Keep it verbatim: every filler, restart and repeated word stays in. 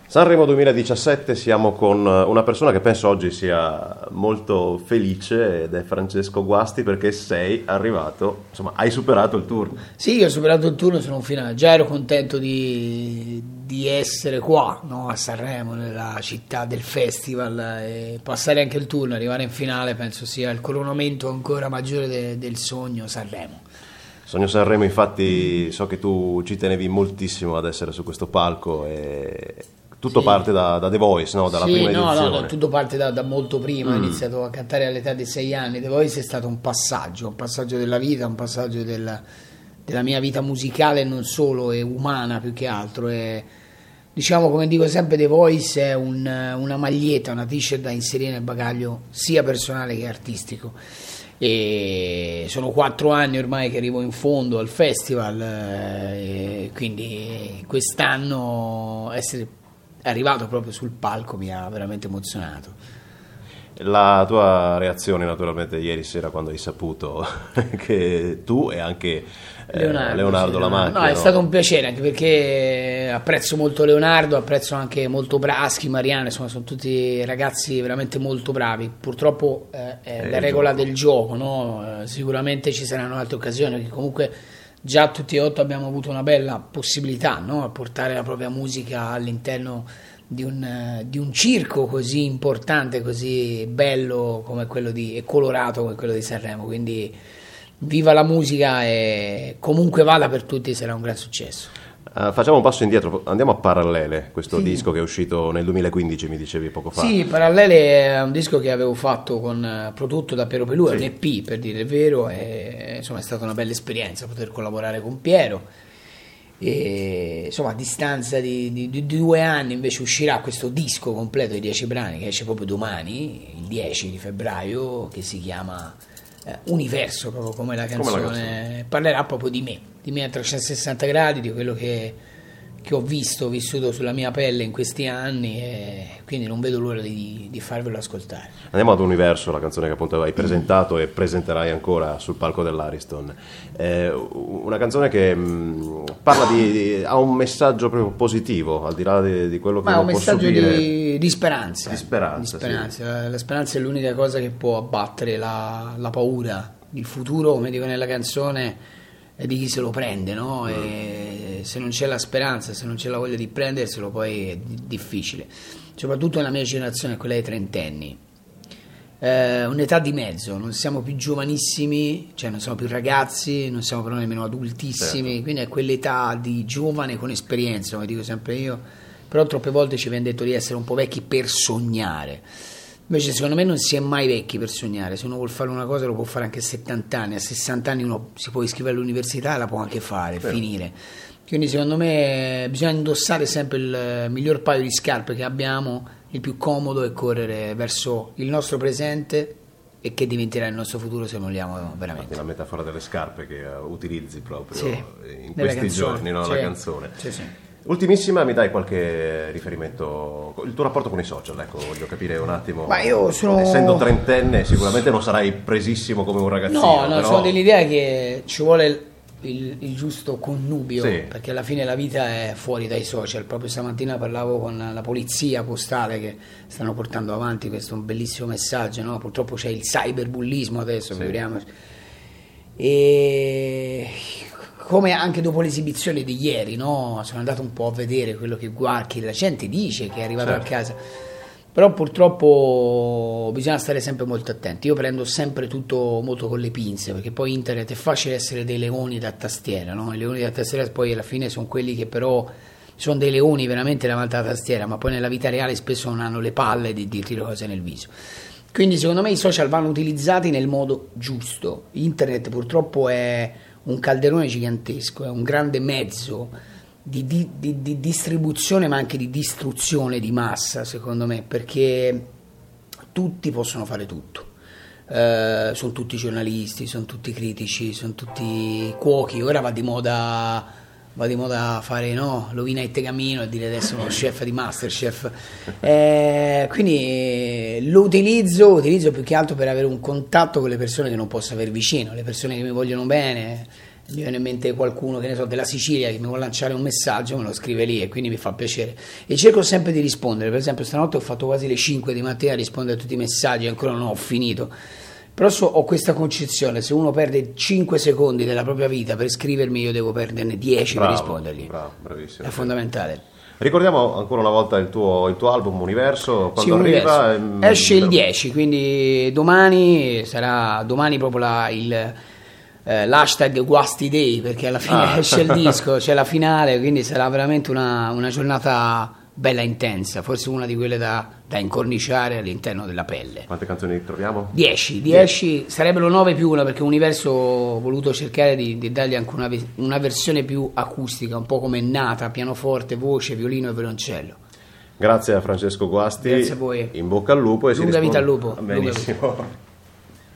Sanremo duemiladiciassette, siamo con una persona che penso oggi sia molto felice ed è Francesco Guasti, perché sei arrivato, insomma hai superato il turno. Sì, ho superato il turno, sono un finale, già ero contento di, di essere qua, no? A Sanremo, nella città del festival, e passare anche il turno, arrivare in finale penso sia il coronamento ancora maggiore de, del sogno Sanremo. Sogno Sanremo, infatti so che tu ci tenevi moltissimo ad essere su questo palco e tutto sì. parte da, da The Voice, no? Dalla sì, prima no, edizione. No, tutto parte da, da molto prima, mm. ho iniziato a cantare all'età di sei anni, The Voice è stato un passaggio, un passaggio della vita, un passaggio della, della mia vita musicale, non solo, e umana più che altro. E, diciamo, come dico sempre, The Voice è un, una maglietta, una t-shirt da inserire nel bagaglio sia personale che artistico. E sono quattro anni ormai che arrivo in fondo al festival, e quindi quest'anno essere arrivato proprio sul palco mi ha veramente emozionato. La tua reazione naturalmente ieri sera quando hai saputo che tu e anche eh, Leonardo, Leonardo sì, Lamacchia, no, è no? stato un piacere, anche perché apprezzo molto Leonardo, apprezzo anche molto Braschi, Mariano, insomma sono tutti ragazzi veramente molto bravi. Purtroppo eh, è, è la regola gioco. del gioco, no? Eh, sicuramente ci saranno altre occasioni, perché comunque già tutti e otto abbiamo avuto una bella possibilità, no? A portare la propria musica all'interno di un, di un circo così importante, così bello come quello di, e colorato come quello di Sanremo. Quindi viva la musica, e comunque vada per tutti sarà un gran successo. Uh, facciamo un passo indietro, andiamo a Parallele, questo sì. disco che è uscito nel duemilaquindici, mi dicevi poco fa. Sì, Parallele è un disco che avevo fatto con prodotto da Piero Pelù, sì. un E P per dire il vero, e insomma è stata una bella esperienza poter collaborare con Piero. E insomma, a distanza di, di, di due anni invece uscirà questo disco completo di dieci brani che esce proprio domani, il dieci di febbraio, che si chiama eh, Universo, proprio come la canzone. Come la canzone. Parlerà proprio di me, di me a trecentosessanta gradi, di quello che, che ho visto, vissuto sulla mia pelle in questi anni, e quindi non vedo l'ora di, di farvelo ascoltare. Andiamo ad Universo, la canzone che appunto hai presentato e presenterai ancora sul palco dell'Ariston. Eh, una canzone che mh, parla di, di ha un messaggio proprio positivo, al di là di, di quello che Ma uno può subire. Ma è un messaggio di, di speranza. Di speranza, di speranza. Sì. La, la speranza è l'unica cosa che può abbattere la, la paura. Il futuro, come dico nella canzone, è di chi se lo prende, no? Mm. E se non c'è la speranza, se non c'è la voglia di prenderselo, poi è difficile. Soprattutto nella mia generazione, quella dei trentenni. Eh, un'età di mezzo, non siamo più giovanissimi, cioè non siamo più ragazzi, non siamo però nemmeno adultissimi, certo. Quindi è quell'età di giovane con esperienza, come dico sempre io, però troppe volte ci viene detto di essere un po' vecchi per sognare. Invece secondo me non si è mai vecchi per sognare. Se uno vuol fare una cosa lo può fare anche a settanta anni, a sessanta anni uno si può iscrivere all'università e la può anche fare, certo. finire. Quindi secondo me bisogna indossare sempre il miglior paio di scarpe che abbiamo, il più comodo, e correre verso il nostro presente e che diventerà il nostro futuro se vogliamo veramente. La metafora delle scarpe che utilizzi proprio sì, in questi canzone. giorni, no? Sì. La canzone. Sì, sì. Ultimissima, mi dai qualche riferimento, il tuo rapporto con i social, ecco, voglio capire un attimo. Ma io sono... Essendo trentenne sicuramente non sarai presissimo come un ragazzino. No, no, però... sono dell'idea che ci vuole il, il, il giusto connubio, sì. perché alla fine la vita è fuori dai social. Proprio stamattina parlavo con la polizia postale che stanno portando avanti questo bellissimo messaggio, no? Purtroppo c'è il cyberbullismo adesso, sì. figuriamoci. E... come anche dopo l'esibizione di ieri, no? Sono andato un po' a vedere quello che guardi, la gente dice che è arrivato certo. a casa, però purtroppo bisogna stare sempre molto attenti. Io prendo sempre tutto molto con le pinze, perché poi internet è facile essere dei leoni da tastiera, no? I leoni da tastiera poi alla fine sono quelli che però sono dei leoni veramente davanti alla tastiera, ma poi nella vita reale spesso non hanno le palle di dirti le cose nel viso. Quindi secondo me i social vanno utilizzati nel modo giusto. Internet purtroppo è un calderone gigantesco, è un grande mezzo di, di, di, di distribuzione ma anche di distruzione di massa, secondo me, perché tutti possono fare tutto. Eh, sono tutti giornalisti, sono tutti critici, sono tutti cuochi. Ora va di moda va di moda fare, no, Lovina e Tegamino, e dire adesso uno chef di Masterchef. Eh, quindi lo utilizzo, utilizzo più che altro per avere un contatto con le persone che non posso avere vicino, le persone che mi vogliono bene. mi viene in mente qualcuno, che ne so, della Sicilia che mi vuole lanciare un messaggio, me lo scrive lì e quindi mi fa piacere e cerco sempre di rispondere. Per esempio stanotte ho fatto quasi le cinque di mattina a rispondere a tutti i messaggi, ancora non ho finito, però so, ho questa concezione: se uno perde cinque secondi della propria vita per scrivermi, io devo perderne dieci per rispondergli. Bravo, bravissimo. È fondamentale. Ricordiamo ancora una volta il tuo, il tuo album Universo, quando sì, arriva? Universo. Esce il dieci, quindi domani sarà domani proprio la, il, eh, l'hashtag Guasti Day, perché alla fine ah. esce il disco, c'è la finale, quindi sarà veramente una, una giornata bella intensa, forse una di quelle da, da incorniciare all'interno della pelle. Quante canzoni troviamo? dieci, dieci sarebbero nove più una, perché Universo ho voluto cercare di, di dargli anche una, una versione più acustica, un po' come è nata, pianoforte, voce, violino e violoncello. Grazie a Francesco Guasti. Grazie a voi. In bocca al lupo e lunga si risponde... vita al lupo. Benissimo.